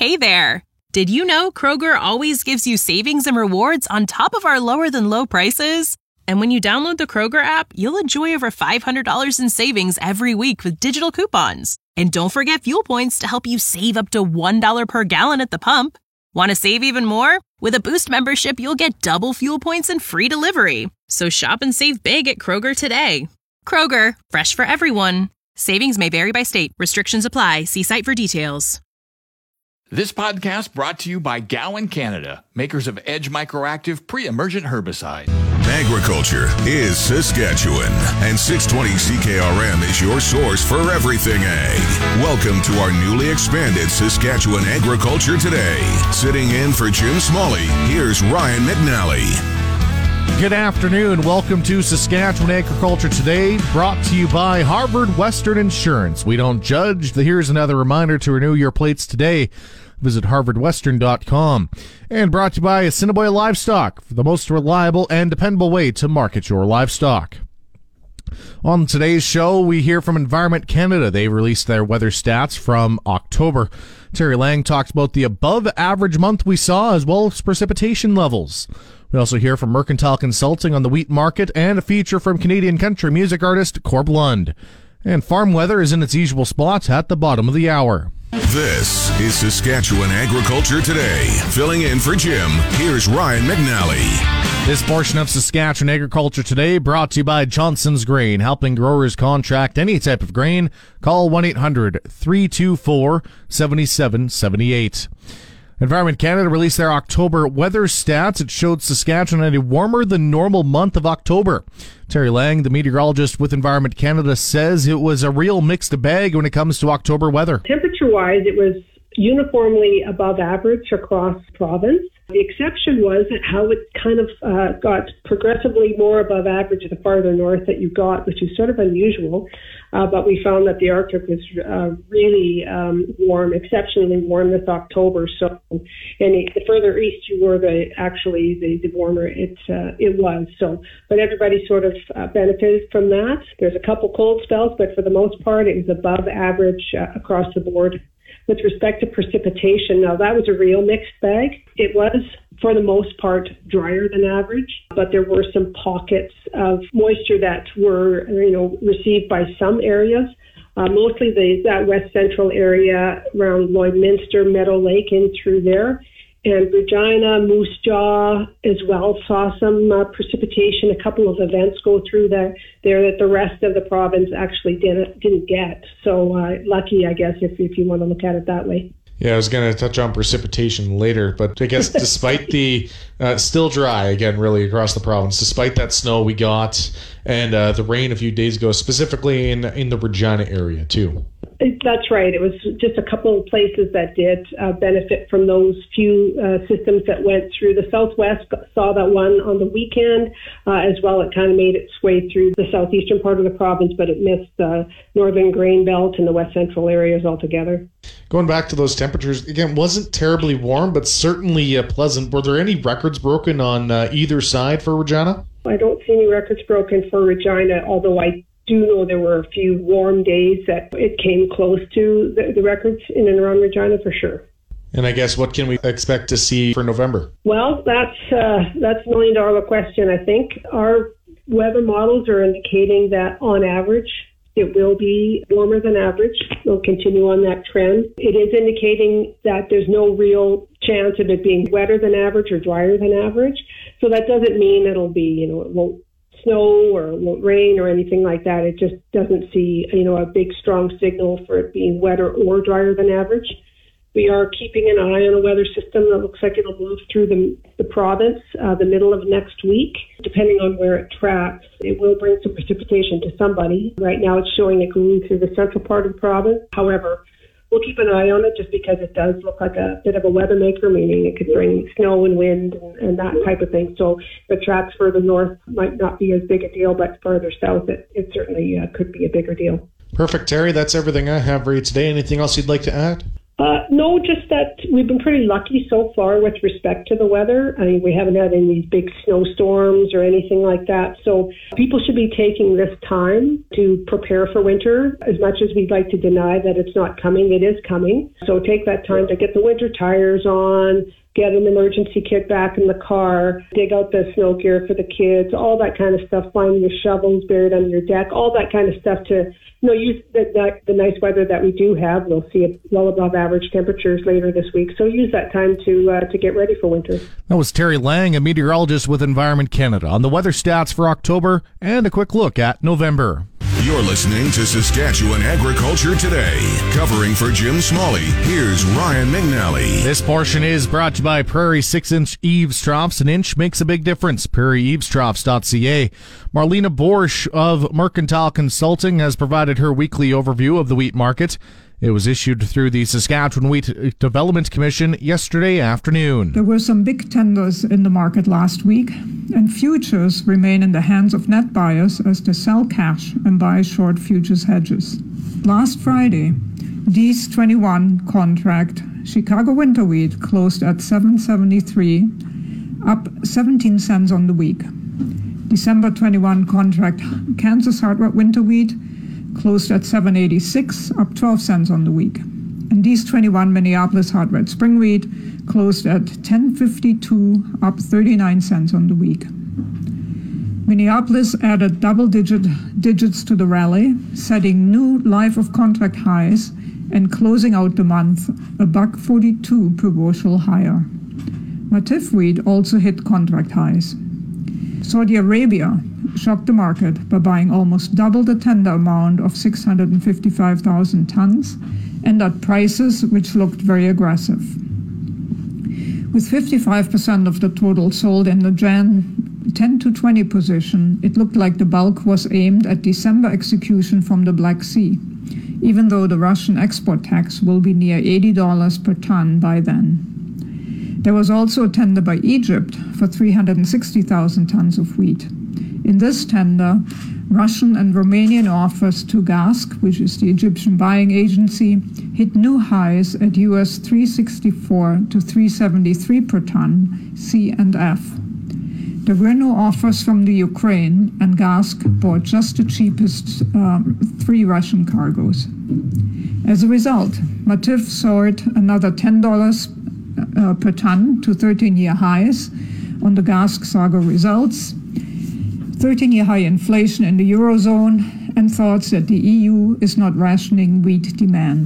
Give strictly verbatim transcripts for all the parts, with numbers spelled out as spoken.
Hey there! Did you know Kroger always gives you savings and rewards on top of our lower-than-low prices? And when you download the Kroger app, you'll enjoy over five hundred dollars in savings every week with digital coupons. And don't forget fuel points to help you save up to one dollar per gallon at the pump. Want to save even more? With a Boost membership, you'll get double fuel points and free delivery. So shop and save big at Kroger today. Kroger, fresh for everyone. Savings may vary by state. Restrictions apply. See site for details. This podcast brought to you by Gowan Canada, makers of Edge Microactive Pre-Emergent Herbicide. Agriculture is Saskatchewan, and six twenty C K R M is your source for everything ag. Welcome to our newly expanded Saskatchewan Agriculture Today. Sitting in for Jim Smalley, here's Ryan McNally. Good afternoon. Welcome to Saskatchewan Agriculture Today, brought to you by Harvard Western Insurance. We don't judge. Here's another reminder to renew your plates today. Visit harvard western dot com. And brought to you by Assiniboia Livestock, for the most reliable and dependable way to market your livestock. On today's show, we hear from Environment Canada. They released their weather stats from October. Terry Lang talks about the above-average month we saw, as well as precipitation levels. We also hear from Mercantile Consulting on the wheat market and a feature from Canadian country music artist Corb Lund. And farm weather is in its usual spot at the bottom of the hour. This is Saskatchewan Agriculture Today. Filling in for Jim, here's Ryan McNally. This portion of Saskatchewan Agriculture Today brought to you by Johnson's Grain, helping growers contract any type of grain. Call one eight hundred three two four seven seven seven eight. Environment Canada released their October weather stats. It showed Saskatchewan had a warmer than normal month of October. Terry Lang, the meteorologist with Environment Canada, says it was a real mixed bag when it comes to October weather. Temperature-wise, it was uniformly above average across the province. The exception was how it kind of uh, got progressively more above average the farther north that you got, which is sort of unusual. Uh, but we found that the Arctic was uh, really um, warm, exceptionally warm this October. So, and the further east you were, the actually the, the warmer it uh, it was. So, but everybody sort of uh, benefited from that. There's a couple cold spells, but for the most part, it was above average uh, across the board. With respect to precipitation, now that was a real mixed bag. It was, for the most part, drier than average, but there were some pockets of moisture that were, you know, received by some areas. Uh, mostly the that west central area around Lloydminster, Meadow Lake, in through there. And Regina, Moose Jaw as well saw some uh, precipitation, a couple of events go through there, there that the rest of the province actually didn't, didn't get. So uh, lucky, I guess, if, if you want to look at it that way. Yeah, I was going to touch on precipitation later, but I guess despite the uh, still dry again, really across the province, despite that snow we got and uh, the rain a few days ago, specifically in in the Regina area too. That's right. It was just a couple of places that did uh, benefit from those few uh, systems that went through. The Southwest saw that one on the weekend uh, as well. It kind of made its way through the southeastern part of the province, but it missed the northern grain belt and the west central areas altogether. Going back to those temperatures, again, wasn't terribly warm, but certainly uh, pleasant. Were there any records broken on uh, either side for Regina? I don't see any records broken for Regina, although I do know there were a few warm days that it came close to the, the records in and around Regina for sure. And I guess what can we expect to see for November? Well, that's uh, that's a million dollar question, I think. Our weather models are indicating that on average, it will be warmer than average. We'll continue on that trend. It is indicating that there's no real chance of it being wetter than average or drier than average. So that doesn't mean it'll be, you know, it won't snow or it won't rain or anything like that. It just doesn't see, you know, a big strong signal for it being wetter or drier than average. We are keeping an eye on a weather system that looks like it'll move through the, the province uh, the middle of next week. Depending on where it tracks, it will bring some precipitation to somebody. Right now it's showing it going through the central part of the province. However, we'll keep an eye on it just because it does look like a bit of a weather maker, meaning it could bring snow and wind and, and that type of thing. So if it tracks further north, might not be as big a deal, but further south, it, it certainly uh, could be a bigger deal. Perfect, Terry. That's everything I have for you today. Anything else you'd like to add? Uh, no, just that we've been pretty lucky so far with respect to the weather. I mean, we haven't had any big snowstorms or anything like that. So people should be taking this time to prepare for winter. As much as we'd like to deny that it's not coming, it is coming. So take that time to get the winter tires on, get an emergency kit back in the car, dig out the snow gear for the kids, all that kind of stuff, find your shovels buried under your deck, all that kind of stuff to, you know, use the, the, the nice weather that we do have. We'll see it well above average temperatures later this week. So use that time to uh, to get ready for winter. That was Terry Lang, a meteorologist with Environment Canada, on the weather stats for October and a quick look at November. You're listening to Saskatchewan Agriculture Today. Covering for Jim Smalley, here's Ryan McNally. This portion is brought to you by Prairie six-inch Eaves Troughs. An inch makes a big difference. prairie eaves troughs dot c a. Marlena Borsch of Mercantile Consulting has provided her weekly overview of the wheat market. It was issued through the Saskatchewan Wheat Development Commission yesterday afternoon. There were some big tenders in the market last week, and futures remain in the hands of net buyers as they sell cash and buy short futures hedges. Last Friday, D E S twenty-one contract Chicago winter wheat closed at seven seventy-three, up seventeen cents on the week. December twenty-one contract Kansas hard red winter wheat closed at seven eighty-six, up twelve cents on the week. And D E S twenty-one Minneapolis hard red spring wheat closed at ten fifty-two, up thirty-nine cents on the week. Minneapolis added double digit digits to the rally, setting new life of contract highs and closing out the month a buck forty-two per bushel higher. Matif wheat also hit contract highs. Saudi Arabia shocked the market by buying almost double the tender amount of six hundred fifty-five thousand tons and at prices which looked very aggressive. With fifty-five percent of the total sold in the Jan ten to twenty position, it looked like the bulk was aimed at December execution from the Black Sea, even though the Russian export tax will be near eighty dollars per ton by then. There was also a tender by Egypt for three hundred sixty thousand tons of wheat. In this tender, Russian and Romanian offers to GASC, which is the Egyptian buying agency, hit new highs at U S three sixty-four to three seventy-three per ton, C and F. There were no offers from the Ukraine, and GASC bought just the cheapest um, three Russian cargoes. As a result, Matif soared another ten dollars uh, per ton to thirteen-year highs on the GASC Saga results, thirteen-year high inflation in the Eurozone, and thoughts that the E U is not rationing wheat demand.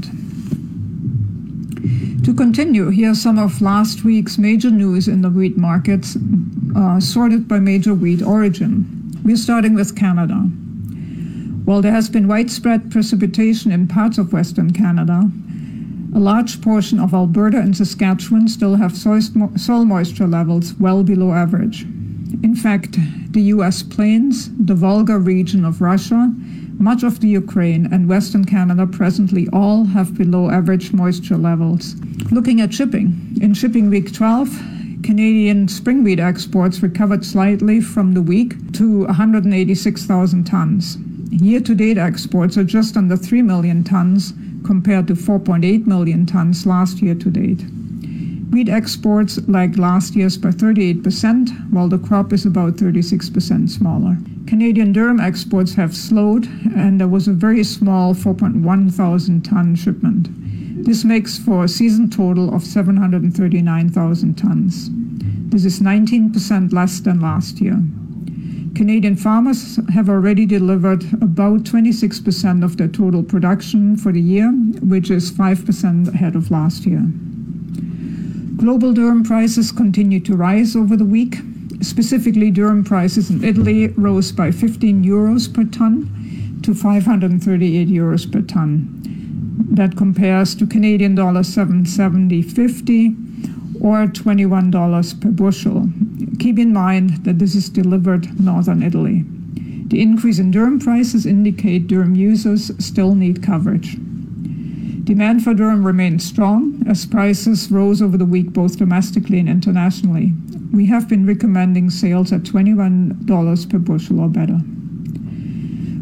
To continue, here are some of last week's major news in the wheat markets, uh, sorted by major wheat origin. We're starting with Canada. While there has been widespread precipitation in parts of Western Canada, a large portion of Alberta and Saskatchewan still have soil moisture levels well below average. In fact, the U S plains, the Volga region of Russia, much of the Ukraine, and Western Canada presently all have below average moisture levels. Looking at shipping, in shipping week twelve, Canadian spring wheat exports recovered slightly from the week to one hundred eighty-six thousand tons. Year-to-date exports are just under three million tons compared to four point eight million tons last year-to-date. Wheat exports lagged last year's by thirty-eight percent, while the crop is about thirty-six percent smaller. Canadian durum exports have slowed, and there was a very small four point one thousand ton shipment. This makes for a season total of seven hundred thirty-nine thousand tons. This is nineteen percent less than last year. Canadian farmers have already delivered about twenty-six percent of their total production for the year, which is five percent ahead of last year. Global durum prices continue to rise over the week. Specifically, durum prices in Italy rose by fifteen euros per ton to five hundred thirty-eight euros per ton. That compares to Canadian dollar seven seventy fifty or twenty-one dollars per bushel. Keep in mind that this is delivered northern Italy. The increase in durum prices indicate durum users still need coverage. Demand for durum remains strong as prices rose over the week both domestically and internationally. We have been recommending sales at twenty-one dollars per bushel or better.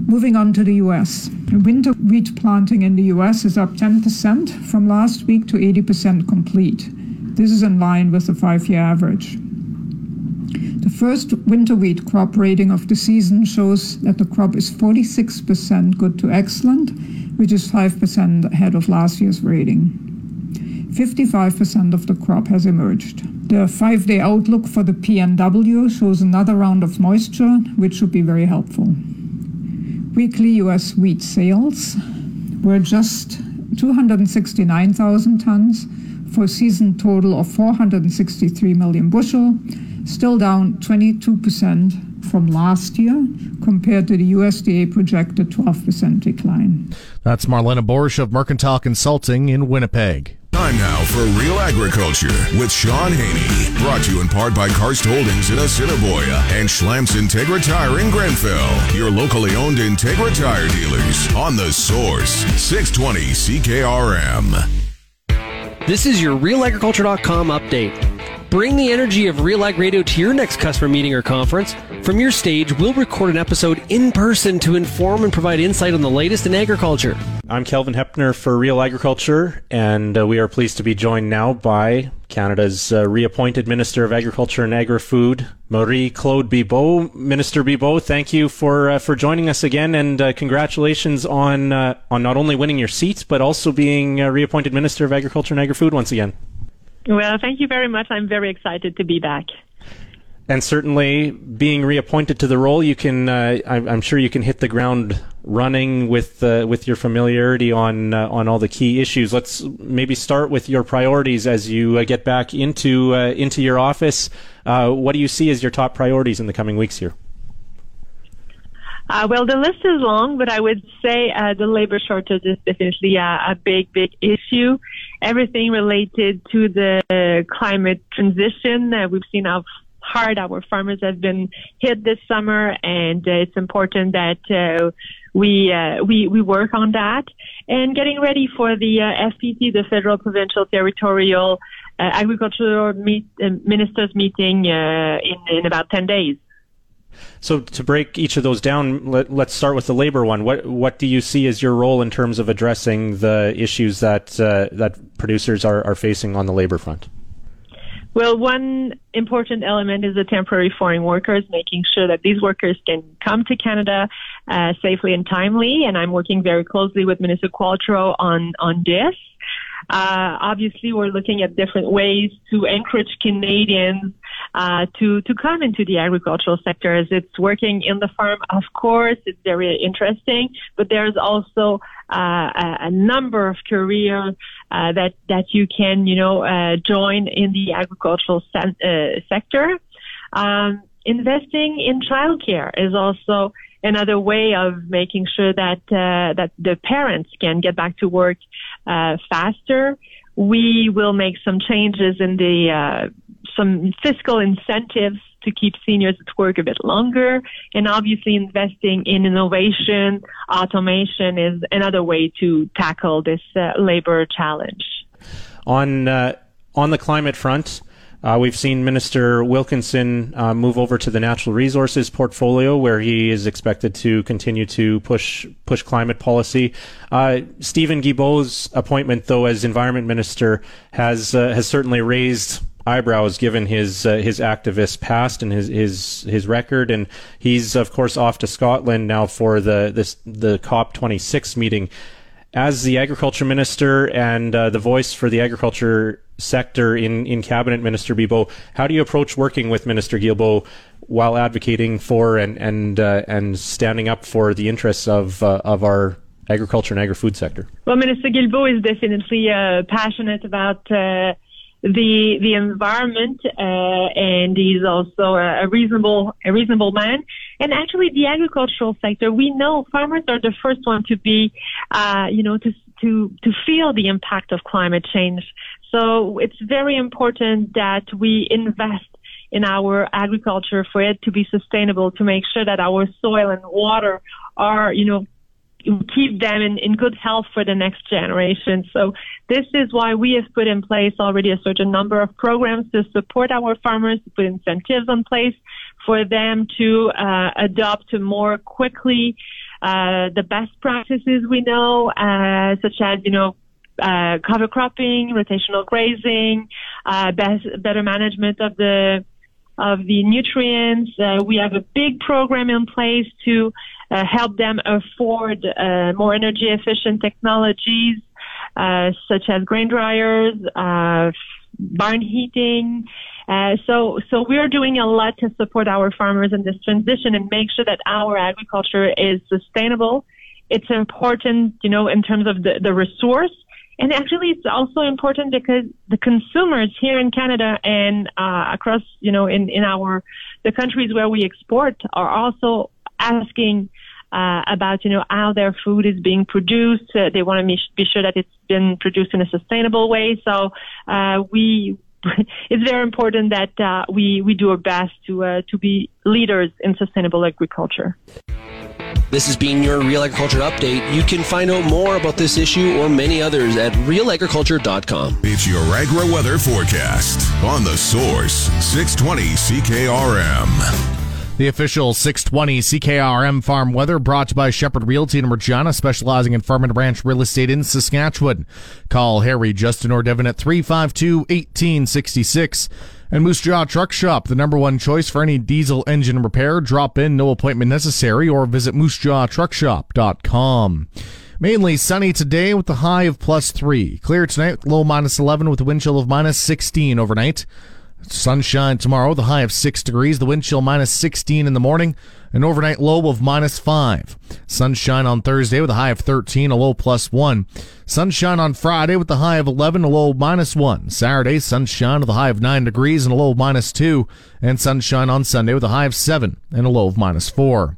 Moving on to the U S. Winter wheat planting in the U S is up ten percent from last week to eighty percent complete. This is in line with the five-year average. The first winter wheat crop rating of the season shows that the crop is forty-six percent good to excellent, which is five percent ahead of last year's rating. fifty-five percent of the crop has emerged. The five-day outlook for the P N W shows another round of moisture, which should be very helpful. Weekly U S wheat sales were just two hundred sixty-nine thousand tons for a season total of four hundred sixty-three million bushel, still down twenty-two percent from last year compared to the U S D A projected twelve percent decline. That's Marlena Borsch of Mercantile Consulting in Winnipeg. Time now for Real Agriculture with Sean Haney. Brought to you in part by Karst Holdings in Assiniboia and Schlamps Integra Tire in Grenfell. Your locally owned Integra Tire dealers on The Source, six twenty C K R M. This is your Real Agriculture dot com update. Bring the energy of Real Ag Radio to your next customer meeting or conference. From your stage, we'll record an episode in person to inform and provide insight on the latest in agriculture. I'm Kelvin Hepner for Real Agriculture, and uh, we are pleased to be joined now by Canada's uh, reappointed Minister of Agriculture and Agri-Food, Marie-Claude Bibeau. Minister Bibeau, thank you for uh, for joining us again, and uh, congratulations on uh, on not only winning your seat, but also being uh, reappointed Minister of Agriculture and Agri-Food once again. Well, thank you very much. I'm very excited to be back. And certainly, being reappointed to the role, you can. Uh, I'm sure you can hit the ground running with uh, with your familiarity on uh, on all the key issues. Let's maybe start with your priorities as you uh, get back into uh, into your office. Uh, what do you see as your top priorities in the coming weeks here? Uh, well, the list is long, but I would say uh, the labor shortage is definitely a, a big, big issue. Everything related to the uh, climate transition, uh, we've seen how hard our farmers have been hit this summer, and uh, it's important that uh, we uh, we we work on that. And getting ready for the uh, F P T, the Federal, Provincial, Territorial uh, Agricultural meet, uh, Ministers meeting uh, in, in about ten days. So to break each of those down, let, let's start with the labor one. What what do you see as your role in terms of addressing the issues that uh, that producers are, are facing on the labor front? Well, one important element is the temporary foreign workers, making sure that these workers can come to Canada uh, safely and timely. And I'm working very closely with Minister Qualtrough on, on this. Uh, obviously, we're looking at different ways to encourage Canadians uh, to, to come into the agricultural sector. As it's working in the farm, of course, it's very interesting, but there's also uh, a, a number of careers uh, that, that you can, you know, uh, join in the agricultural se- uh, sector. Um, investing in childcare is also another way of making sure that uh, that the parents can get back to work uh, faster. We will make some changes in the uh, some fiscal incentives to keep seniors at work a bit longer, and obviously investing in innovation, automation is another way to tackle this uh, labor challenge. On uh, on the climate front, Uh, we've seen Minister Wilkinson uh, move over to the natural resources portfolio, where he is expected to continue to push push climate policy. Uh, Steven Guilbeault's appointment, though, as Environment Minister, has uh, has certainly raised eyebrows given his uh, his activist past and his his his record, and he's of course off to Scotland now for the this the COP twenty-six meeting. As the Agriculture Minister and uh, the voice for the agriculture sector in, in Cabinet, Minister Bibeau, how do you approach working with Minister Guilbeault while advocating for and and uh, and standing up for the interests of uh, of our agriculture and agri-food sector? Well, Minister Guilbeault is definitely uh, passionate about uh, the the environment, uh, and he's also a reasonable a reasonable man. And actually, the agricultural sector, we know farmers are the first one to be, uh, you know, to to to feel the impact of climate change. So it's very important that we invest in our agriculture for it to be sustainable, to make sure that our soil and water are, you know, keep them in, in good health for the next generation. So this is why we have put in place already a certain number of programs to support our farmers, to put incentives in place for them to uh, adopt more quickly uh, the best practices we know, uh, such as, you know, uh, cover cropping, rotational grazing, uh, best, better management of the of the nutrients. Uh, we have a big program in place to uh, help them afford uh, more energy efficient technologies, uh, such as grain dryers, uh, barn heating. Uh, so, so we're doing a lot to support our farmers in this transition and make sure that our agriculture is sustainable. It's important, you know, in terms of the, the resource. And actually, it's also important because the consumers here in Canada and uh, across, you know, in, in our the countries where we export are also asking uh, about, you know, how their food is being produced. Uh, they want to be sure that it's been produced in a sustainable way. So uh, we, it's very important that uh, we we do our best to uh, to be leaders in sustainable agriculture. This has been your Real Agriculture Update. You can find out more about this issue or many others at real agriculture dot com. It's your agri-weather forecast on The Source, six twenty C K R M. The official six twenty C K R M farm weather brought to you by Shepherd Realty in Regina, specializing in farm and ranch real estate in Saskatchewan. Call Harry, Justin, or Devin at three five two, one eight six six. And Moose Jaw Truck Shop, the number one choice for any diesel engine repair. Drop in, no appointment necessary, or visit moose jaw truck shop dot com. Mainly sunny today with the high of plus three. Clear tonight, low minus eleven with a wind chill of minus sixteen overnight. Sunshine tomorrow, the high of six degrees, the wind chill minus sixteen in the morning, an overnight low of minus five. Sunshine on Thursday with a high of thirteen, a low plus one. Sunshine on Friday with the high of eleven, a low minus one. Saturday, sunshine with a high of nine degrees and a low of minus two. And sunshine on Sunday with a high of seven and a low of minus four.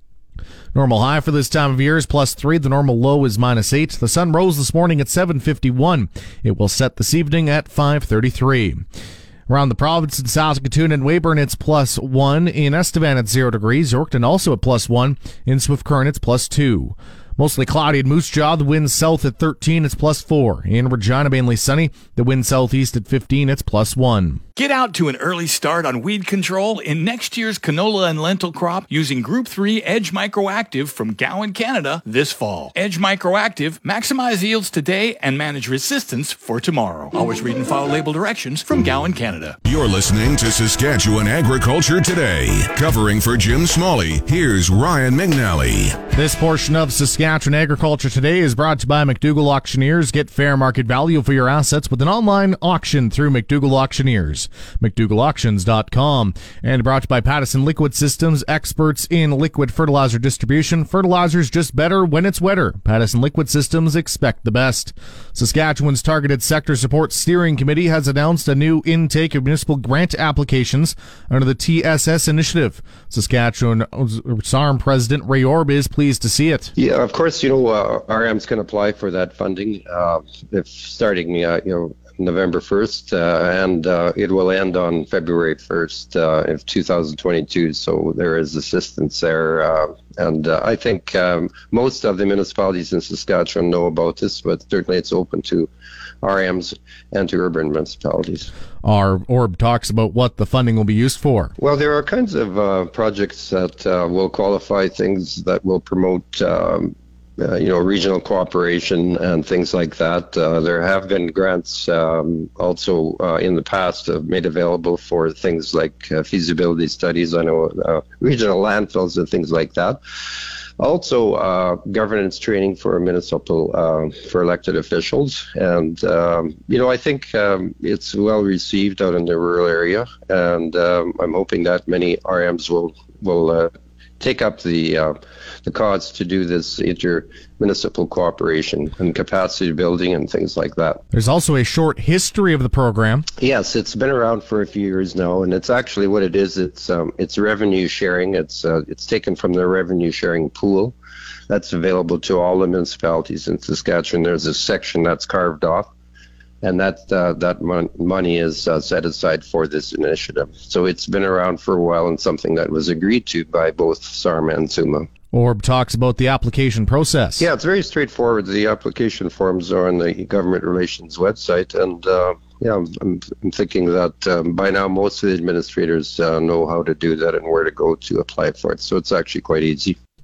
Normal high for this time of year is plus three. The normal low is minus eight. The sun rose this morning at seven fifty-one. It will set this evening at five thirty-three. Around the province in Saskatoon and Weyburn, it's plus one. In Estevan, it's zero degrees. Yorkton also at plus one. In Swift Current, it's plus two. Mostly cloudy at Moose Jaw. The wind south at thirteen, it's plus four. In Regina, mainly sunny. The wind southeast at fifteen, it's plus one. Get out to an early start on weed control in next year's canola and lentil crop using Group three Edge Microactive from Gowan, Canada this fall. Edge Microactive, maximize yields today and manage resistance for tomorrow. Always read and follow label directions from Gowan, Canada. You're listening to Saskatchewan Agriculture Today. Covering for Jim Smalley, here's Ryan McNally. This portion of Saskatchewan Agriculture Today is brought to you by McDougall Auctioneers. Get fair market value for your assets with an online auction through McDougall Auctioneers. McDougall Auctions dot com. And brought to you by Pattison Liquid Systems, experts in liquid fertilizer distribution. Fertilizer's just better when it's wetter. Pattison Liquid Systems, expect the best. Saskatchewan's Targeted Sector Support Steering Committee has announced a new intake of municipal grant applications under the T S S initiative. Saskatchewan S A R M President Ray Orb is pleased to see it. Yeah, of course, you know, uh, R Ms can apply for that funding uh, if starting, uh, you know, November first, uh, and uh, it will end on February first uh, of two thousand twenty-two. So there is assistance there. Uh, and uh, I think um, most of the municipalities in Saskatchewan know about this, but certainly it's open to R Ms and to urban municipalities. Our Orb talks about what the funding will be used for. Well, there are kinds of uh, projects that uh, will qualify, things that will promote um, Uh, you know, regional cooperation and things like that. Uh, there have been grants um, also uh, in the past uh, made available for things like uh, feasibility studies. I know uh, regional landfills and things like that. Also, uh, governance training for municipal, uh, for elected officials. And, um, you know, I think um, it's well received out in the rural area. And um, I'm hoping that many R Ms will, will uh, take up the uh, the cause to do this inter-municipal cooperation and capacity building and things like that. There's also a short history of the program. Yes, it's been around for a few years now, and it's actually what it is. It's um, it's revenue sharing. It's uh, it's taken from the revenue sharing pool that's available to all the municipalities in Saskatchewan. There's a section that's carved off, and that uh, that mon- money is uh, set aside for this initiative. So it's been around for a while and something that was agreed to by both S A R M and S U M A. Orb talks about the application process. Yeah, it's very straightforward. The application forms are on the Government Relations website, and uh, yeah, I'm, I'm thinking that um, by now most of the administrators uh, know how to do that and where to go to apply for it. So it's actually quite easy.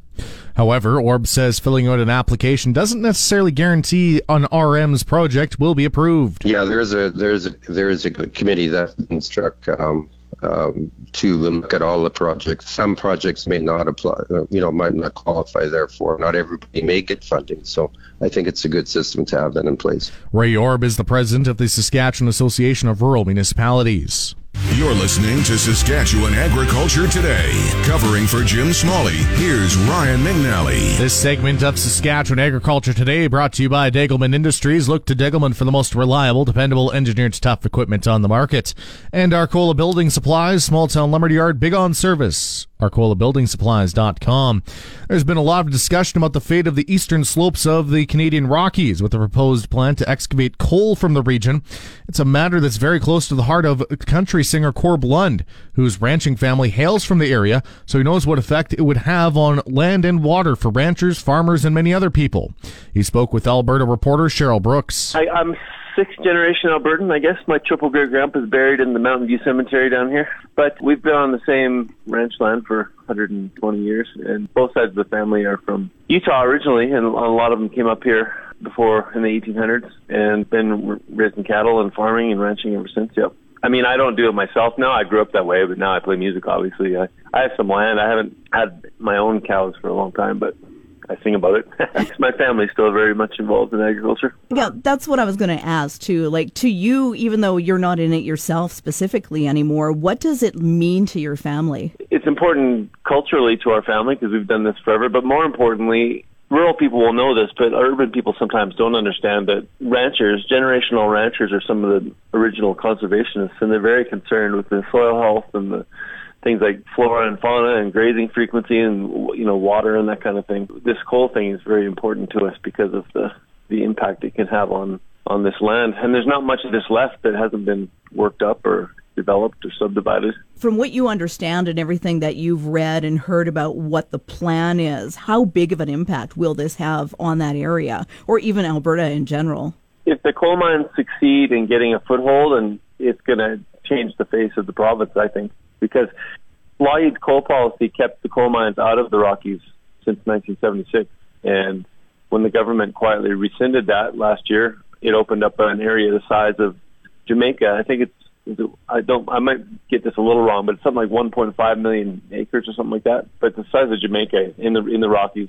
However, Orb says filling out an application doesn't necessarily guarantee an R M's project will be approved. Yeah, there is a there is a there is a committee that's been struck um, um, to look at all the projects. Some projects may not apply, you know, might not qualify. Therefore, not everybody may get funding. So I think it's a good system to have that in place. Ray Orb is the president of the Saskatchewan Association of Rural Municipalities. You're listening to Saskatchewan Agriculture Today. Covering for Jim Smalley, here's Ryan McNally. This segment of Saskatchewan Agriculture Today brought to you by Degelman Industries. Look to Degelman for the most reliable, dependable, engineered tough equipment on the market. And Arcola Building Supplies, small town lumberyard, big on service. Arcola Building Supplies dot com. There's been a lot of discussion about the fate of the eastern slopes of the Canadian Rockies with the proposed plan to excavate coal from the region. It's a matter that's very close to the heart of country singer Corb Lund, whose ranching family hails from the area, so he knows what effect it would have on land and water for ranchers, farmers, and many other people. He spoke with Alberta reporter Cheryl Brooks. I, I'm sixth generation Albertan, I guess. My triple great grandpa is buried in the Mountain View Cemetery down here. But we've been on the same ranch land for one hundred twenty years, and both sides of the family are from Utah originally, and a lot of them came up here before in the eighteen hundreds and been raising cattle and farming and ranching ever since. Yep. I mean, I don't do it myself now. I grew up that way, but now I play music, obviously. I, I have some land. I haven't had my own cows for a long time, but I sing about it. My family's still very much involved in agriculture. Yeah, that's what I was going to ask, too. Like, to you, even though you're not in it yourself specifically anymore, what does it mean to your family? It's important culturally to our family because we've done this forever, but more importantly, rural people will know this, but urban people sometimes don't understand that ranchers, generational ranchers, are some of the original conservationists, and they're very concerned with the soil health and the things like flora and fauna and grazing frequency and, you know, water and that kind of thing. This coal thing is very important to us because of the, the impact it can have on, on this land. And there's not much of this left that hasn't been worked up or developed or subdivided. From what you understand and everything that you've read and heard about what the plan is, how big of an impact will this have on that area or even Alberta in general? If the coal mines succeed in getting a foothold, and it's going to change the face of the province, I think, because Lawhead's coal policy kept the coal mines out of the Rockies since nineteen seventy-six. And when the government quietly rescinded that last year, it opened up an area the size of Jamaica. I think it's, I don't, I might get this a little wrong, but it's something like one point five million acres or something like that. But it's the size of Jamaica in the, in the Rockies.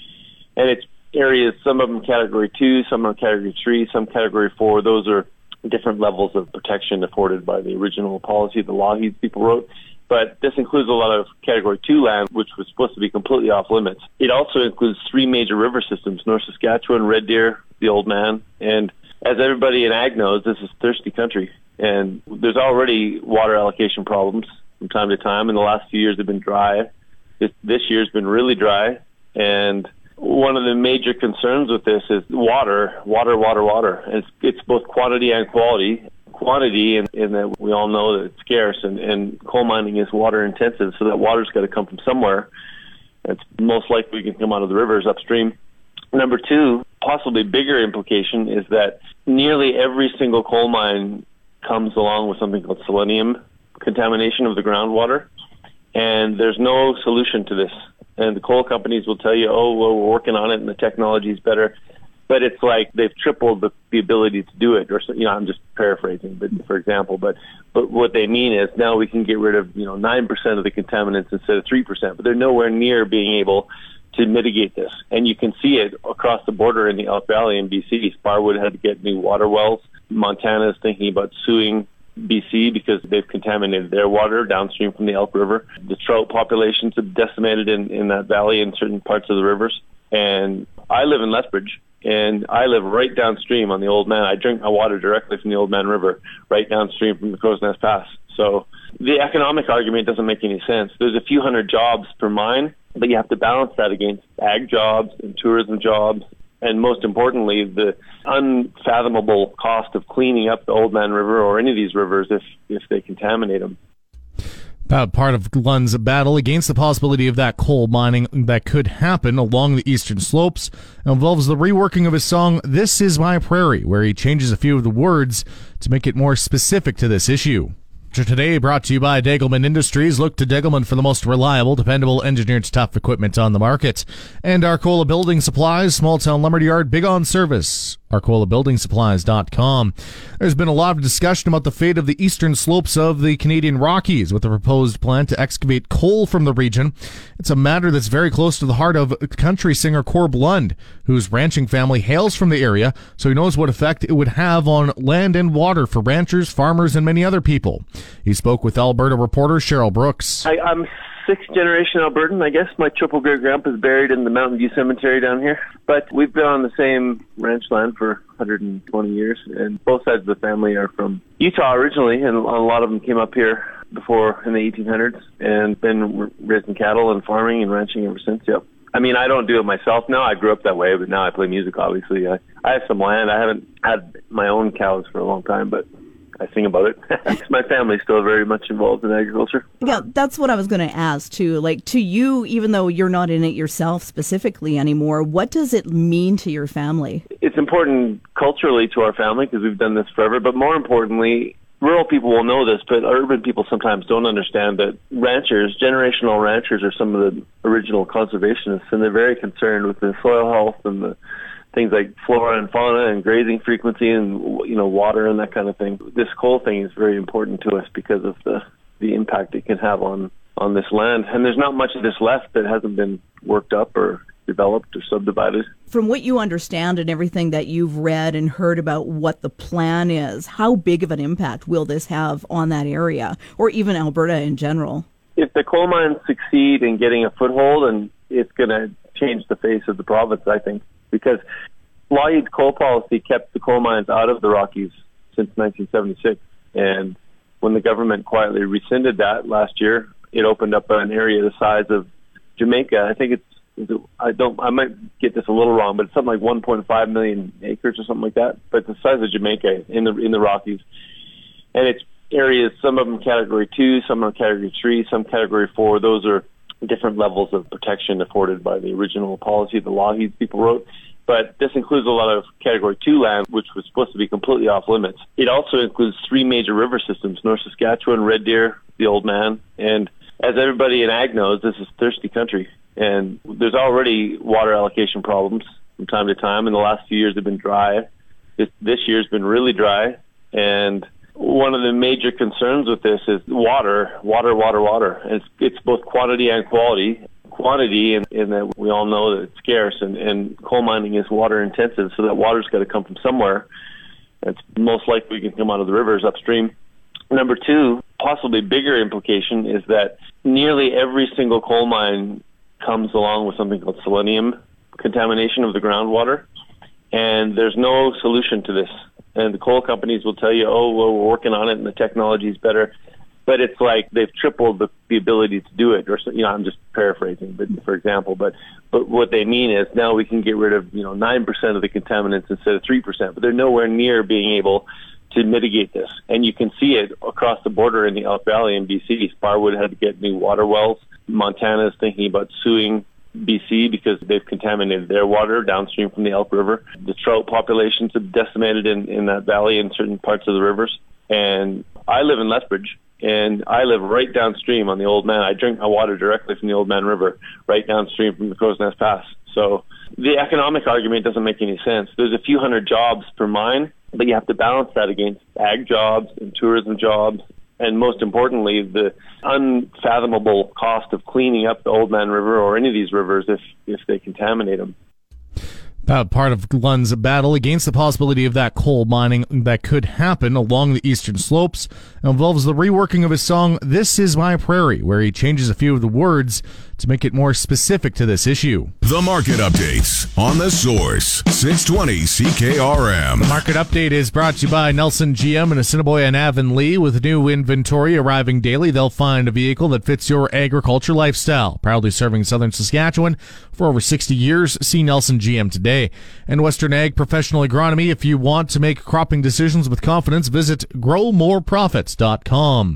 And it's areas, some of them category two, some are category three, some category four. Those are different levels of protection afforded by the original policy the Lawhead people wrote. But this includes a lot of category two land, which was supposed to be completely off limits. It also includes three major river systems, North Saskatchewan, Red Deer, the Old Man. And as everybody in ag knows, this is thirsty country. And there's already water allocation problems from time to time. In the last few years, they've been dry. This, this year's been really dry. And one of the major concerns with this is water, water, water, water. And it's, it's both quantity and quality. Quantity, in, in that we all know that it's scarce, and, and coal mining is water intensive, so that water's got to come from somewhere. It's most likely can come out of the rivers upstream. Number two, possibly bigger implication, is that nearly every single coal mine comes along with something called selenium contamination of the groundwater, and there's no solution to this. And the coal companies will tell you, oh, well, we're working on it and the technology is better. But it's like they've tripled the, the ability to do it. Or, you know, I'm just paraphrasing, but for example. But but what they mean is now we can get rid of, you know, nine percent of the contaminants instead of three percent. But they're nowhere near being able to mitigate this. And you can see it across the border in the Elk Valley in B C. Sparwood had to get new water wells. Montana is thinking about suing B C because they've contaminated their water downstream from the Elk River. The trout populations have decimated in, in that valley in certain parts of the rivers. And I live in Lethbridge, and I live right downstream on the Old Man. I drink my water directly from the Old Man River, right downstream from the Crow's Nest Pass. So the economic argument doesn't make any sense. There's a few hundred jobs per mine, but you have to balance that against ag jobs and tourism jobs, and most importantly, the unfathomable cost of cleaning up the Old Man River or any of these rivers if, if they contaminate them. Part of Lund's battle against the possibility of that coal mining that could happen along the eastern slopes involves the reworking of his song This Is My Prairie, where he changes a few of the words to make it more specific to this issue. Today brought to you by Degelman Industries. Look to Degelman for the most reliable, dependable, engineered tough equipment on the market. And Arcola Building Supplies, small town lumber yard, big on service. Arcola Building Supplies dot com. There's been a lot of discussion about the fate of the eastern slopes of the Canadian Rockies with the proposed plan to excavate coal from the region. It's a matter that's very close to the heart of country singer Corb Lund, whose ranching family hails from the area, so he knows what effect it would have on land and water for ranchers, farmers, and many other people. He spoke with Alberta reporter Cheryl Brooks. I, I'm sixth generation Albertan. I guess my triple great grandpa is buried in the Mountain View Cemetery down here. But we've been on the same ranch land for one hundred twenty years, and both sides of the family are from Utah originally, and a lot of them came up here before in the eighteen hundreds and been raising cattle and farming and ranching ever since. Yep. I mean, I don't do it myself now. I grew up that way, but now I play music, obviously. I, I have some land. I haven't had my own cows for a long time, but I sing about it. My family's still very much involved in agriculture. Yeah, that's what I was going to ask, too. Like, to you, even though you're not in it yourself specifically anymore, what does it mean to your family? It's important culturally to our family because we've done this forever, but more importantly, rural people will know this, but urban people sometimes don't understand that ranchers, generational ranchers, are some of the original conservationists, and they're very concerned with the soil health and the things like flora and fauna and grazing frequency and, you know, water and that kind of thing. This coal thing is very important to us because of the, the impact it can have on, on this land. And there's not much of this left that hasn't been worked up or developed or subdivided. From what you understand and everything that you've read and heard about what the plan is, how big of an impact will this have on that area or even Alberta in general? If the coal mines succeed in getting a foothold, and it's going to change the face of the province, I think, because Lawhead's coal policy kept the coal mines out of the Rockies since nineteen seventy-six. And when the government quietly rescinded that last year, it opened up an area the size of Jamaica. I think it's, I don't, I might get this a little wrong, but it's something like one point five million acres or something like that. But it's the size of Jamaica in the in the Rockies, and it's areas. Some of them category two, some are category three, some category four. Those are different levels of protection afforded by the original policy the Lawhead people wrote. But this includes a lot of Category two land, which was supposed to be completely off limits. It also includes three major river systems, North Saskatchewan, Red Deer, the Old Man. And as everybody in ag knows, this is thirsty country. And there's already water allocation problems from time to time. And the last few years have been dry. This, this year's been really dry. And one of the major concerns with this is water, water, water, water. And it's, it's both quantity and quality. Quantity, in, in that we all know that it's scarce, and, and coal mining is water intensive, so that water's got to come from somewhere. It's most likely can come out of the rivers upstream. Number two, possibly bigger implication, is that nearly every single coal mine comes along with something called selenium contamination of the groundwater, and there's no solution to this. And the coal companies will tell you, oh, well, we're working on it and the technology is better. But it's like they've tripled the, the ability to do it, or you know, I'm just paraphrasing, but for example, but but what they mean is now we can get rid of you know nine percent of the contaminants instead of three percent, but they're nowhere near being able to mitigate this, and you can see it across the border in the Elk Valley in B C. Sparwood had to get new water wells. Montana is thinking about suing B C because they've contaminated their water downstream from the Elk River. The trout populations have decimated in in that valley in certain parts of the rivers, and I live in Lethbridge. And I live right downstream on the Old Man. I drink my water directly from the Old Man River, right downstream from the Crow's Nest Pass. So the economic argument doesn't make any sense. There's a few hundred jobs per mine, but you have to balance that against ag jobs and tourism jobs, and most importantly, the unfathomable cost of cleaning up the Old Man River or any of these rivers if, if they contaminate them. Uh, part of Lund's battle against the possibility of that coal mining that could happen along the eastern slopes involves the reworking of his song This Is My Prairie, where he changes a few of the words to make it more specific to this issue. The Market Updates on The Source, six twenty C K R M. The Market Update is brought to you by Nelson G M in Assiniboia and Avonlea. With new inventory arriving daily, they'll find a vehicle that fits your agriculture lifestyle. Proudly serving southern Saskatchewan for over sixty years, see Nelson G M today. And Western Ag Professional Agronomy. If you want to make cropping decisions with confidence, visit grow more profits dot com.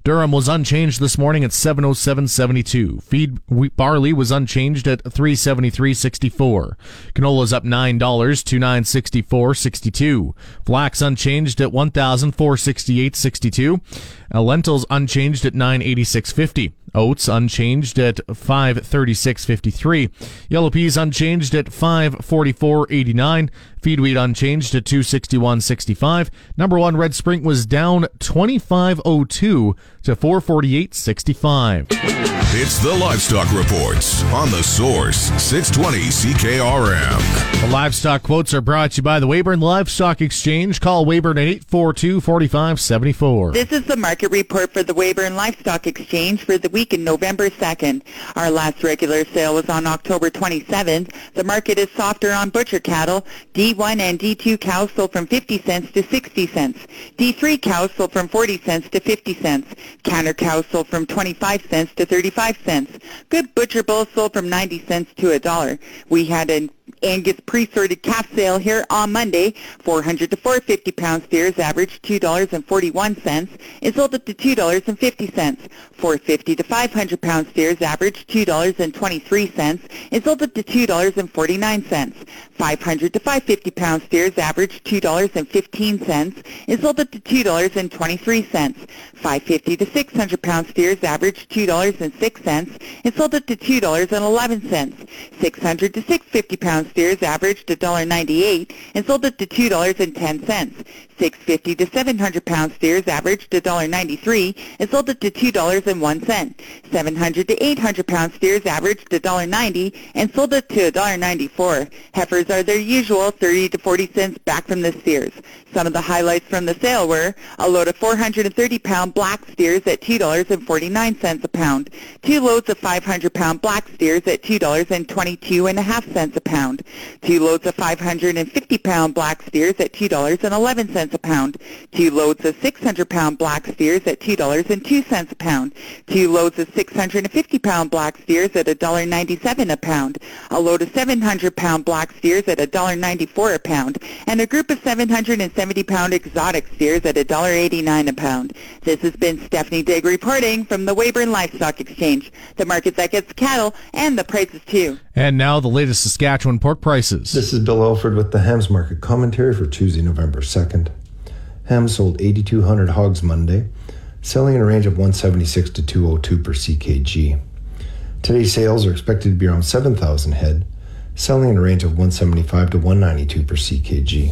Durham was unchanged this morning at seven oh seven seventy-two. Feed wheat barley was unchanged at three seventy-three sixty-four. Canola's up nine dollars to nine sixty-four sixty-two. Flax unchanged at one thousand four hundred sixty-eight sixty-two. Uh, lentils unchanged at nine eighty-six fifty. Oats unchanged at five thirty-six fifty-three. Yellow peas unchanged at five forty-four eighty-nine. Feed wheat unchanged at two sixty-one sixty-five. Number one red spring was down twenty-five oh two to four forty-eight sixty-five. It's the Livestock Reports on The Source, six twenty C K R M. The livestock quotes are brought to you by the Weyburn Livestock Exchange. Call Weyburn at eight four two, four five seven four. This is the market report for the Weyburn Livestock Exchange for the week in November second. Our last regular sale was on October twenty-seventh. The market is softer on butcher cattle. D one and D two cows sold from fifty cents to sixty cents. D three cows sold from forty cents to fifty cents. Canner cows sold from twenty-five cents to thirty-five cents. Good butcher bulls sold from ninety cents to a dollar. We had an Angus pre-sorted calf sale here on Monday. four hundred to four fifty pound steers averaged two dollars and forty-one cents. It sold up to two dollars and fifty cents. four fifty to five hundred pound steers averaged two dollars and twenty-three cents. It sold up to two dollars and forty-nine cents. five hundred to five fifty pound steers averaged two dollars and fifteen cents. It sold up to two dollars and twenty-three cents. five fifty to six hundred pound steers averaged two dollars and six cents. It sold up to two dollars and eleven cents. six hundred to six fifty pound steers averaged one dollar ninety-eight and sold up to two dollars and ten cents. six fifty to seven hundred pound steers averaged one dollar ninety-three and sold up to two dollars and one cent. seven hundred to eight hundred pound steers averaged one dollar ninety and sold up to one dollar ninety-four. Heifers are their usual thirty to forty cents back from the steers. Some of the highlights from the sale were a load of four hundred thirty pound black steers at two dollars and forty-nine cents a pound, two loads of five hundred pound black steers at two dollars and twenty-two and a half cents a pound, two loads of five hundred fifty pound black steers at two dollars and eleven cents a pound, two loads of six hundred pound black steers at two dollars and two cents a pound, two loads of six hundred fifty pound black steers at one dollar ninety-seven a pound, a load of seven hundred pound black steers at one dollar ninety-four a pound, and a group of seven hundred seventy pound exotic steers at one dollar eighty-nine a pound. This has been Stephanie Digg reporting from the Weyburn Livestock Exchange, the market that gets cattle and the prices too. And now the latest Saskatchewan pork prices. This is Bill Alford with the Hams Market Commentary for Tuesday, November second. Hams sold eighty-two hundred hogs Monday, selling in a range of one seventy-six to two oh two per C K G. Today's sales are expected to be around seven thousand head, selling in a range of one seventy-five to one ninety-two per C K G.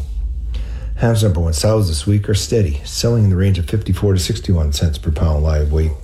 Hams number one sows this week are steady, selling in the range of fifty-four to sixty-one cents per pound live weight.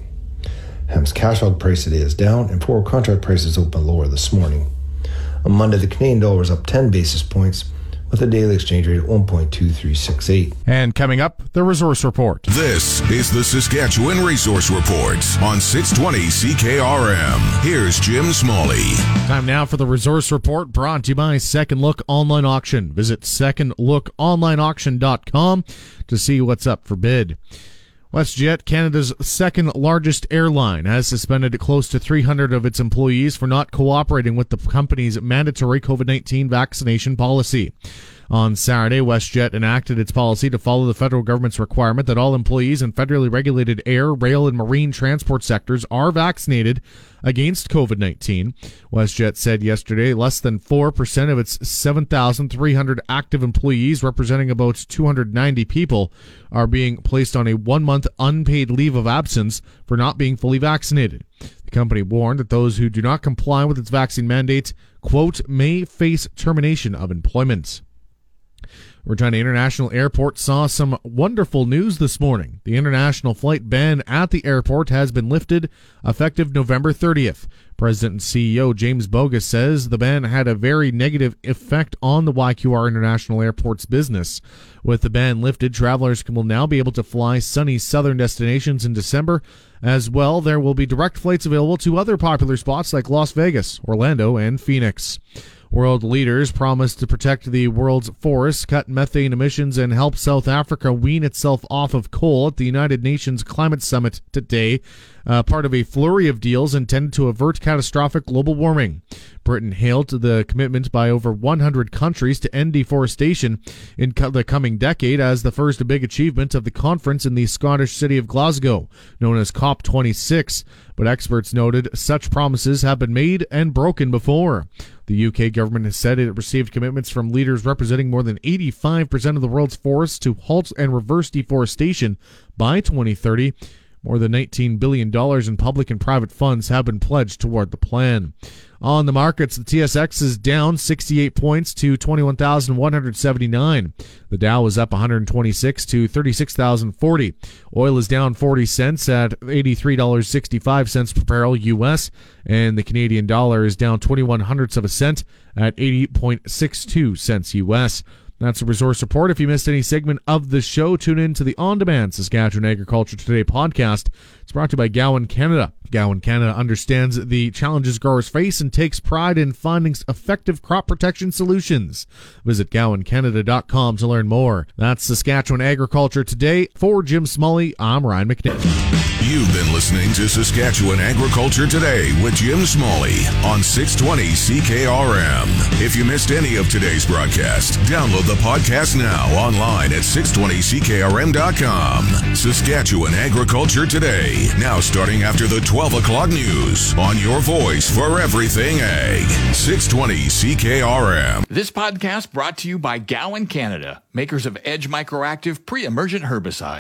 Hams cash hog price today is down, and forward contract prices open lower this morning. On Monday, the Canadian dollar was up ten basis points, with a daily exchange rate at one point two three six eight. And coming up, the Resource Report. This is the Saskatchewan Resource Report on six twenty C K R M. Here's Jim Smalley. Time now for the Resource Report, brought to you by Second Look Online Auction. Visit second look online auction dot com to see what's up for bid. WestJet, Canada's second largest airline, has suspended close to three hundred of its employees for not cooperating with the company's mandatory COVID nineteen vaccination policy. On Saturday, WestJet enacted its policy to follow the federal government's requirement that all employees in federally regulated air, rail, and marine transport sectors are vaccinated against COVID nineteen. WestJet said yesterday less than four percent of its seven thousand three hundred active employees, representing about two hundred ninety people, are being placed on a one-month unpaid leave of absence for not being fully vaccinated. The company warned that those who do not comply with its vaccine mandate, quote, may face termination of employment. Regina International Airport saw some wonderful news this morning. The international flight ban at the airport has been lifted effective November thirtieth. President and C E O James Bogus says the ban had a very negative effect on the Y Q R International Airport's business. With the ban lifted, travelers will now be able to fly sunny southern destinations in December. As well, there will be direct flights available to other popular spots like Las Vegas, Orlando, and Phoenix. World leaders promised to protect the world's forests, cut methane emissions, and help South Africa wean itself off of coal at the United Nations Climate Summit today. uh, part of a flurry of deals intended to avert catastrophic global warming. Britain hailed the commitment by over one hundred countries to end deforestation in co- the coming decade as the first big achievement of the conference in the Scottish city of Glasgow, known as COP twenty-six. But experts noted such promises have been made and broken before. The U K government has said it received commitments from leaders representing more than eighty-five percent of the world's forests to halt and reverse deforestation by twenty thirty. More than nineteen billion dollars in public and private funds have been pledged toward the plan. On the markets, the T S X is down sixty-eight points to twenty-one thousand one hundred seventy-nine. The Dow is up one hundred twenty-six to thirty-six thousand forty. Oil is down forty cents at eighty-three dollars and sixty-five cents per barrel U S, and the Canadian dollar is down twenty-one hundredths of a cent at eighty point six two cents U S. That's a resource report. If you missed any segment of the show, tune in to the on-demand Saskatchewan Agriculture Today podcast. It's brought to you by Gowan Canada. Gowan Canada understands the challenges growers face and takes pride in finding effective crop protection solutions. Visit gowan canada dot com to learn more. That's Saskatchewan Agriculture Today. For Jim Smalley, I'm Ryan McNish. You've been listening to Saskatchewan Agriculture Today with Jim Smalley on six twenty C K R M. If you missed any of today's broadcast, download the podcast now online at six twenty C K R M dot com. Saskatchewan Agriculture Today, now starting after the twelve o'clock news on your voice for everything ag. six twenty C K R M. This podcast brought to you by Gowan Canada, makers of Edge Microactive pre-emergent herbicide.